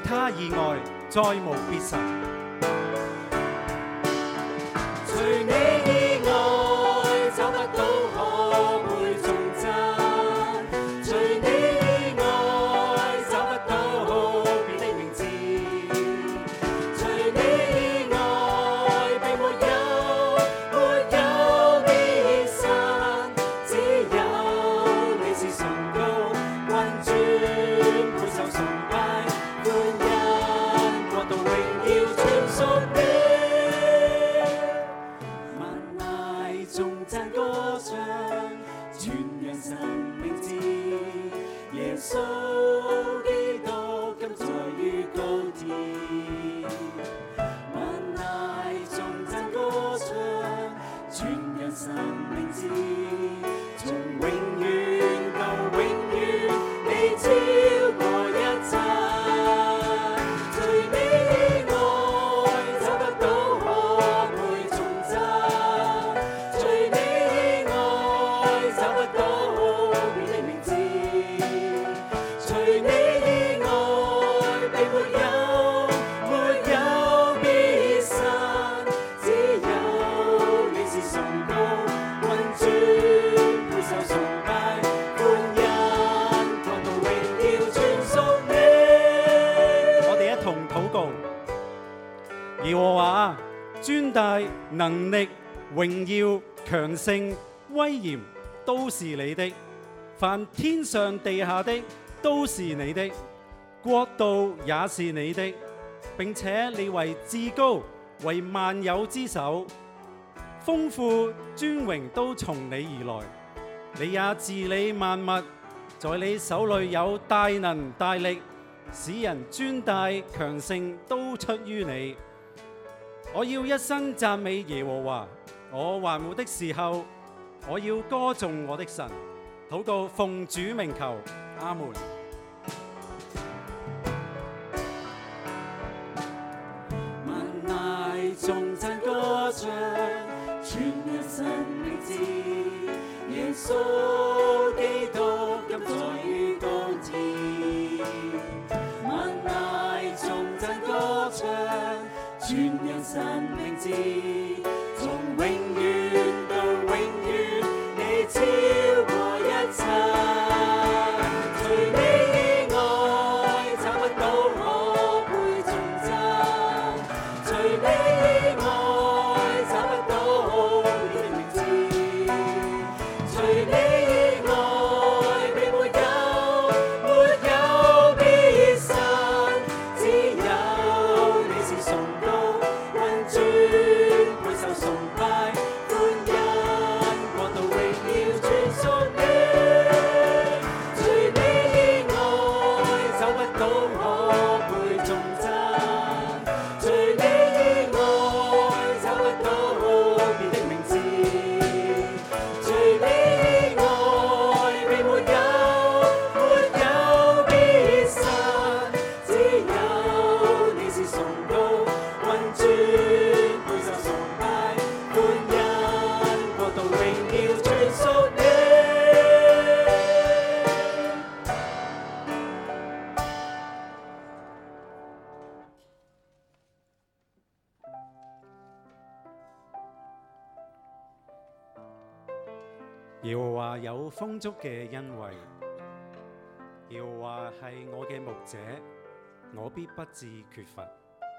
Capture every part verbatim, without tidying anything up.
他以外再無別神。 除你以外找不到可會頌讚，除你以外找不到別的名字，除你以外並沒有沒有別神，只有你是崇高君尊，配受崇拜歡欣，國度榮耀全屬你。頌讚歌唱，傳揚神名字，耶穌基督今在於高天。萬籟頌讚歌唱，傳揚神名字，從永遠到永遠，你超過一切。除你以外找不到可配頌讚。 耶和華尊大能力榮耀強盛威嚴都是你的，凡天上地下的都是你的，國度也是你的，並且你為至高，為萬有之首，豐富尊榮都從你而來，你也治理萬物，在你手裏有大能大力，使人尊大強盛都出於你。我要一生讚美耶和華，我還活的時候，我要歌頌我的神。禱告奉主名求，阿門。 萬籟頌讚歌唱，傳揚神名字，耶穌基督今在於高天。萬籟頌讚歌唱，傳揚神名字，從永遠到永遠，你超過一切。除你以外找不到可配頌讚，除你以外找不到別的名字，除你以外並沒有沒有別神，只有你是崇高君尊，配受崇拜歡欣，國度榮耀全屬你。除你以外找不到可配頌讚，除你以外找不到別的名字，除你以外並沒有沒有別神，只有你是崇高君尊，配受崇拜歡欣，國度榮耀全屬你。 耶和華有豐足嘅恩惠，耶和華係我嘅牧者，我必不致缺乏。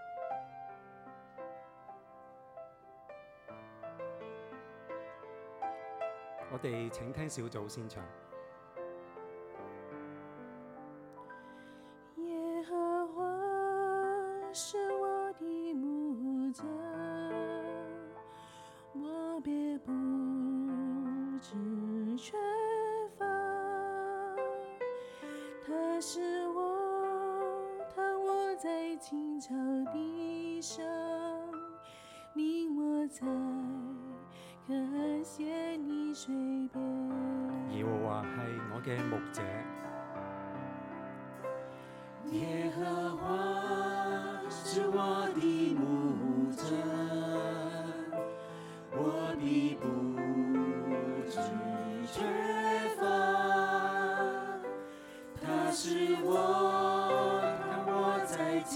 我哋請聽小組先唱。 耶和華是我的牧者，我必不致缺乏。他使我躺卧在青草地上，领我在可歇的水邊。 耶和華係我嘅牧者， 耶和華是我的牧者，我必不致缺乏。他使我躺卧在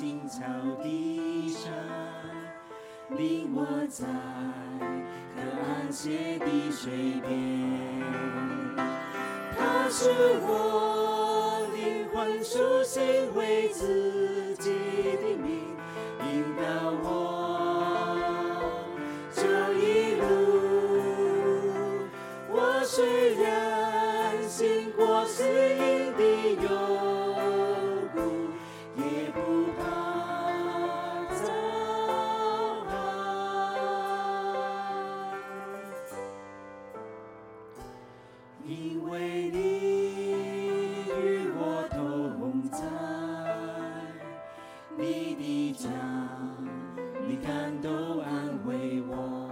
在可安歇的水边。他是我灵魂苏醒，为自己的名引导我这一路。我虽然行过死荫的幽谷，也不怕遭害，因为你与我同在，你的杖、你竿都安慰我。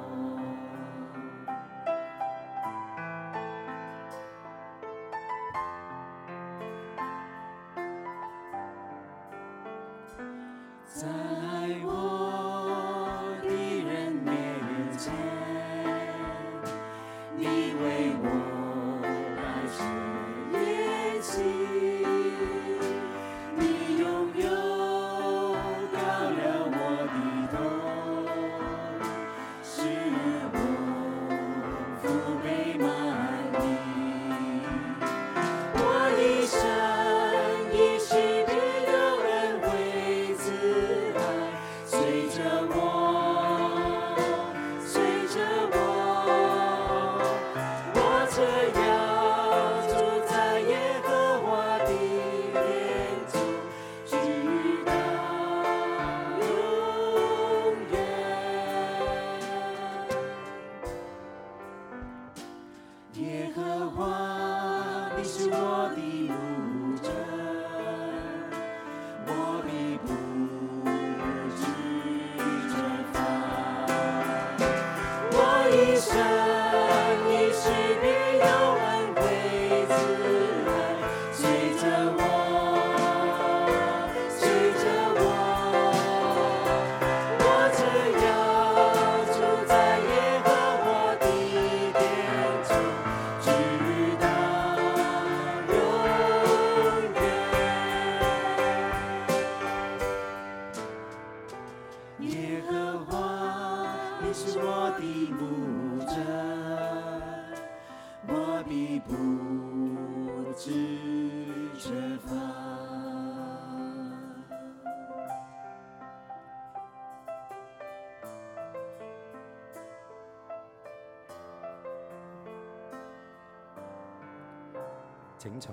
在我的人面前，你为我摆设筵席，你拥有高了我的头，使我福杯满溢。我一生一世必有恩惠慈爱随着我，随着我。我这要住在耶和华的殿中，直到永远。耶和华，你是我的牧者，我必不致缺乏。我一生一世必有恩惠慈爱随着我，随着我。我只要住在耶和华的殿中，直到永远。耶和华，你是我的牧者，我必不致缺乏。 請坐。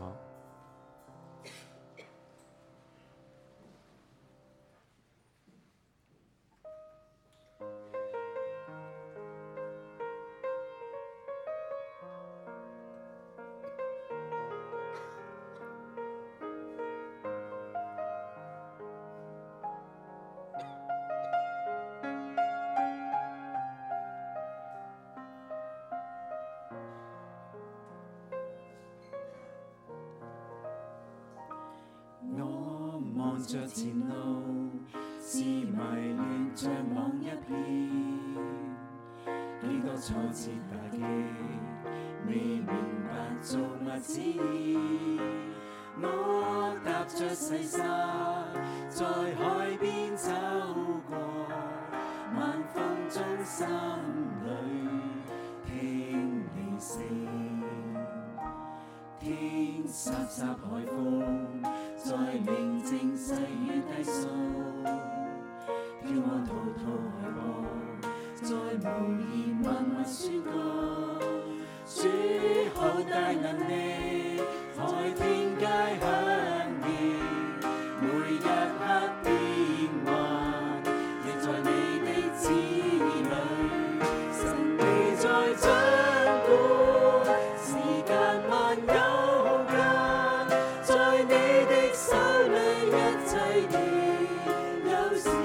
我望着前路，是迷亂像網一片，幾多挫折打擊，未明白造物旨意。我踏着細沙，在海邊走過，晚風中心裏聽你聲，聽颯颯海風。在寧靜細雨低訴，叫我滔滔海波，在無言默默宣告，主好大能力，海天皆響應，每一刻變幻，亦在你的旨意裏，神你在掌管，時間萬有間，在你的手裏一切亦有時，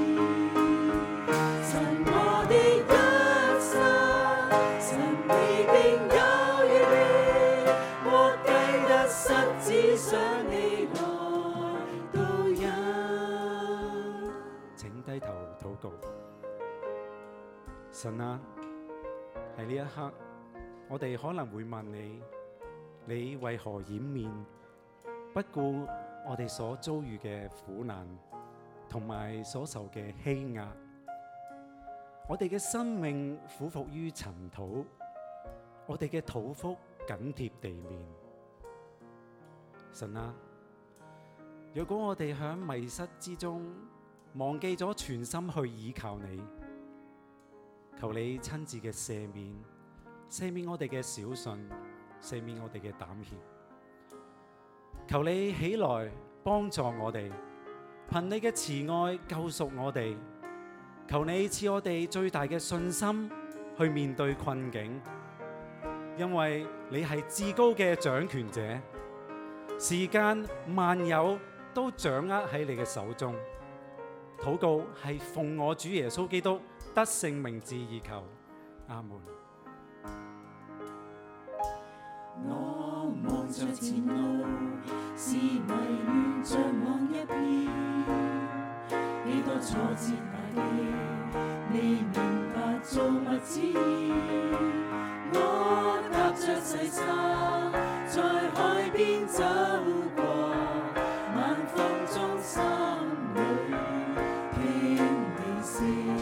神我的一生，神你定有預備，莫計得失，只想你來導引。 請低頭禱告。神啊，喺呢一刻，我哋可能會問你，你為何掩面，不顧我哋所遭遇嘅苦難同埋所受嘅欺壓？ 我哋嘅生命俯伏於塵土，我哋嘅肚腹緊貼地面。神啊，若果我哋喺迷失之中忘記咗全心去倚靠你，求你親自嘅赦免，赦免我哋嘅小信，赦免我哋嘅膽怯。求你起來幫助我哋，憑你嘅慈愛救贖我哋。求你賜我哋最大嘅信心去面對困境，因為你係至高嘅掌權者，時間萬有都掌握喺你嘅手中。禱告係奉我主耶穌基督得勝名字而求，阿門。 我望着前路，是迷亂像網一片，幾多挫折大地，未明白造物旨意。我踏着細沙，在海邊走過，晚風中心裏聽你聲，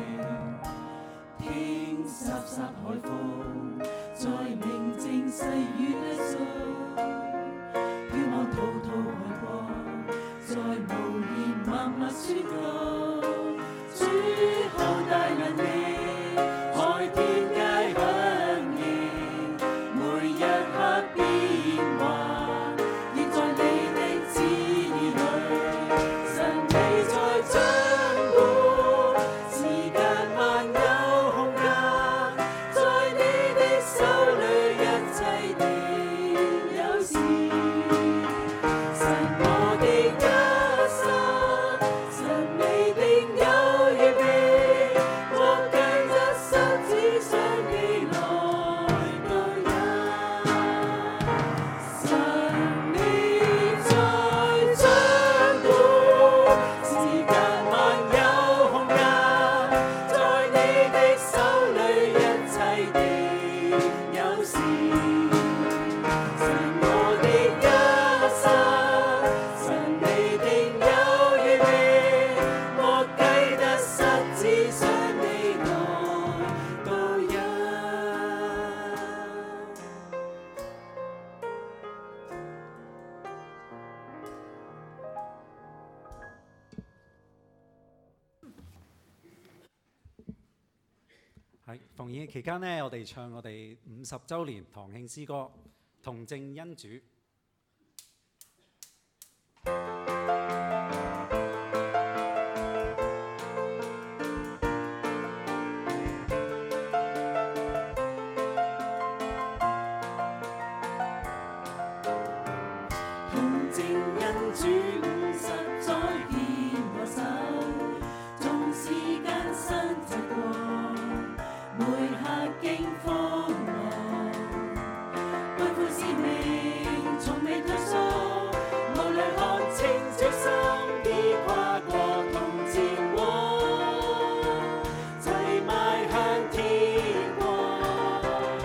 聽颯颯海風，在明淨細雨的訴，飄望滔滔海波，在無言默默宣告，主好大能力，海天皆響應，每一刻變幻，亦在你的旨意裏，神你在掌管，時間萬有空間，在你的手裏一切定有時，神我的家山，神你定有預備，我計一生只想你來到一，神你在掌管，時間萬有空間，在你的手裏一切定有時，神我的家山，神你定有預備，我計得失只想你來到一。 喺奉獻嘅期間呢，我哋唱我哋五十週年堂慶詩歌《同證恩主》。 同證恩主五十載牽我手，縱時間新疾過，每刻經風浪，背負使命從未退縮，無慮看清小心已跨過同前往，齊邁向天國，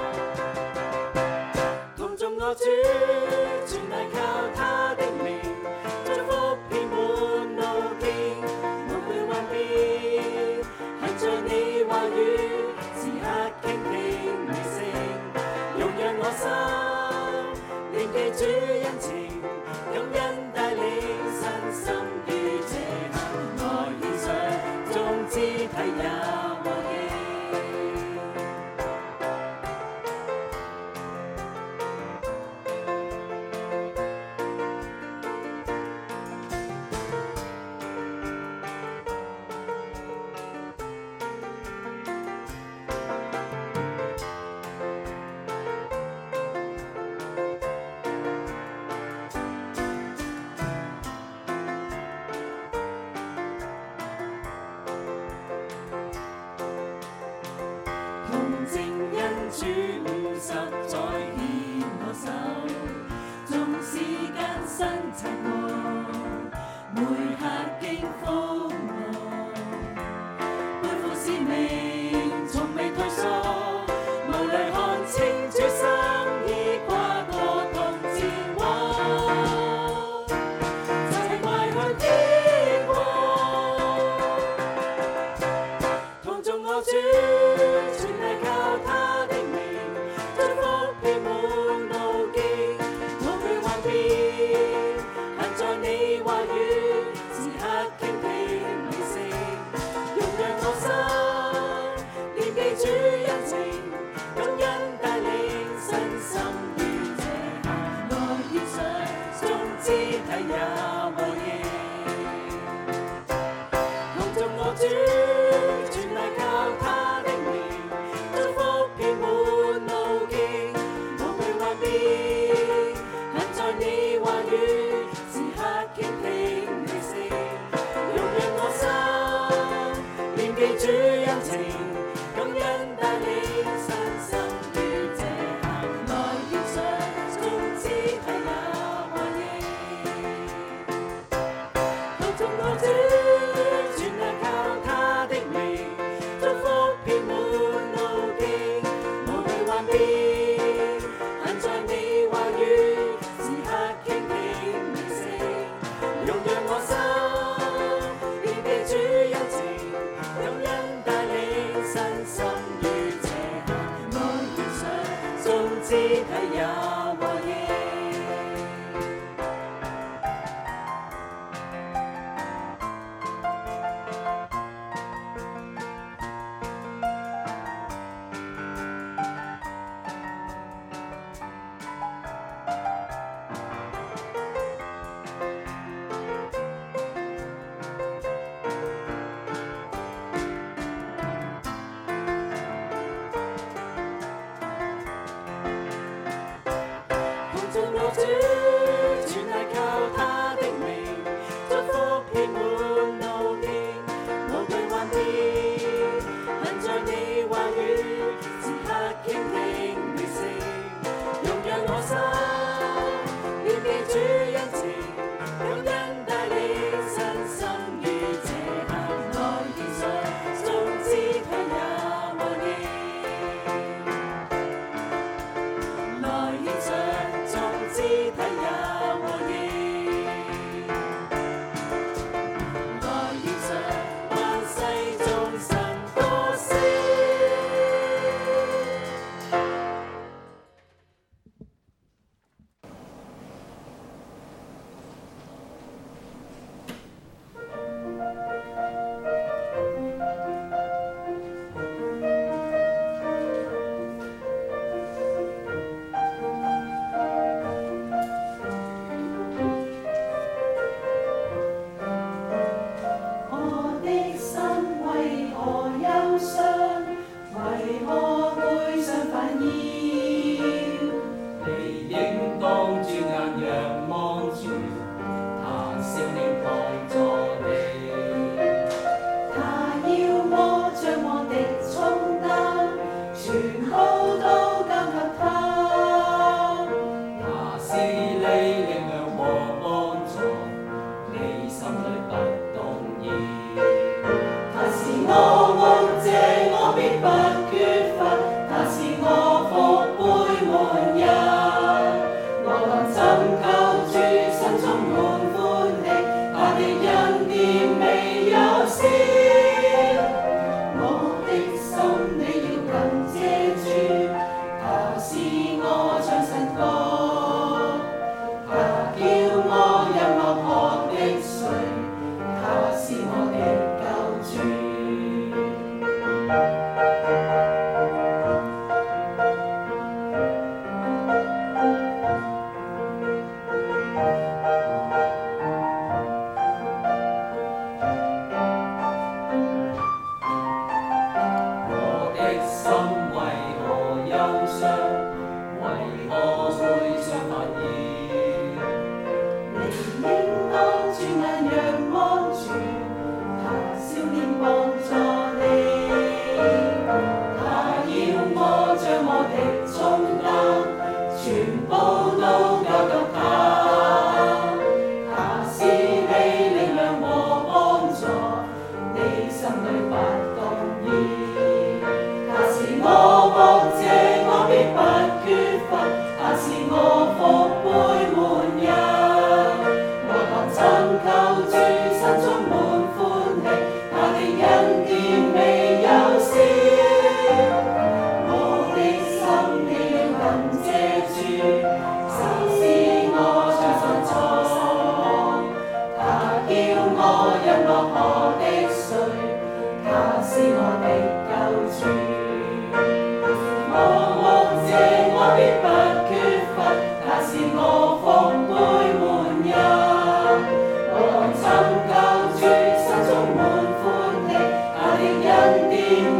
同眾我主。全賴靠他的名，祝福遍滿路徑，無懼幻變，行在你話語，時刻傾聽你聲，容讓我心念記主恩情，感恩帶領身心於這刻，我獻上眾肢體也和應。 體也和應。眾我主，全係靠他的名，祝福遍滿路徑，無懼幻變，恨在你話語，時刻傾聽你聲，容讓我心念記主恩情，感恩帶領身心於這刻內獻上，眾肢體也和應，來獻上。肢體也和應，來獻上萬世眾神歌聲。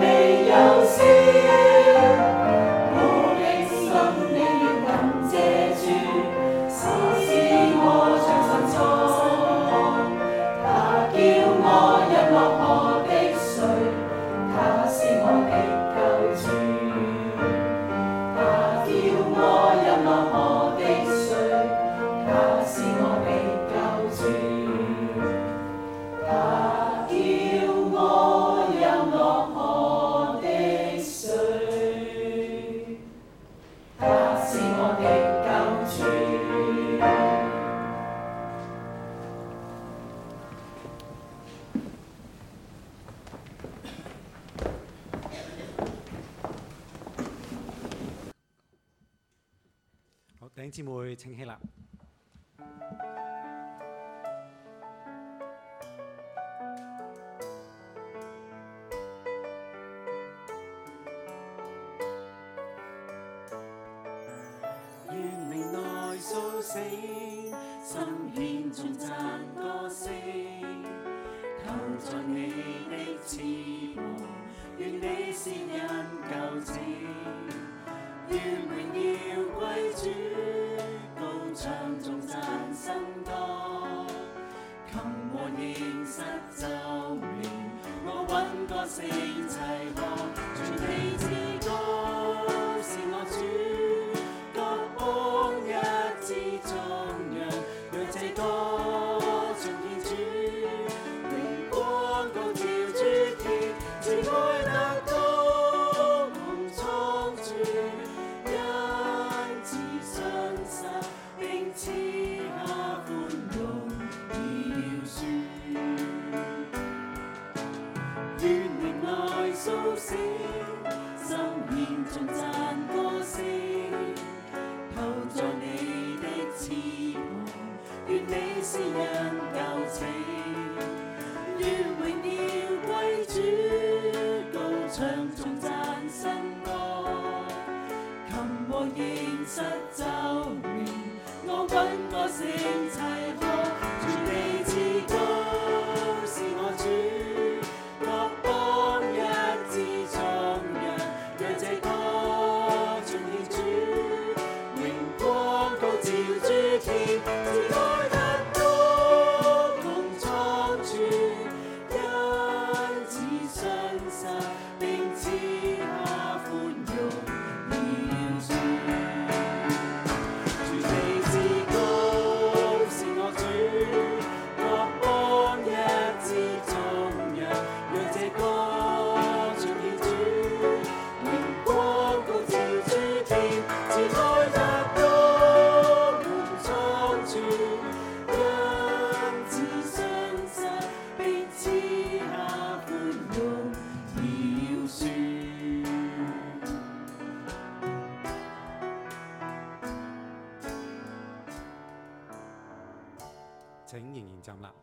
謝好，弟兄姊妹請起立。 願靈內甦醒，心獻頌讚歌聲，投在你的翅膀，願你是人舊情，願榮耀歸主，高唱頌讚新歌，琴和弦實奏鳴，我揾歌聲齊樂，全地之歌是我主。 請仍然站立。